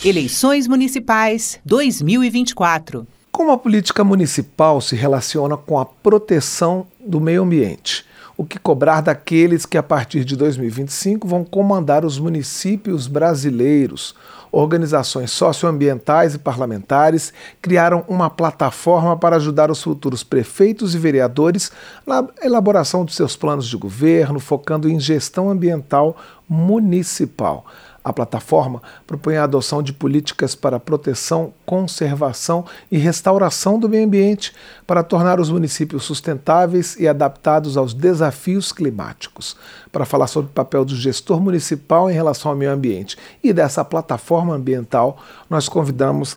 Eleições Municipais 2024. Como a política municipal se relaciona com a proteção do meio ambiente? O que cobrar daqueles que, a partir de 2025, vão comandar os municípios brasileiros? Organizações socioambientais e parlamentares criaram uma plataforma para ajudar os futuros prefeitos e vereadores na elaboração de seus planos de governo, focando em gestão ambiental municipal. A plataforma propõe a adoção de políticas para proteção, conservação e restauração do meio ambiente para tornar os municípios sustentáveis e adaptados aos desafios climáticos. Para falar sobre o papel do gestor municipal em relação ao meio ambiente e dessa plataforma ambiental, nós convidamos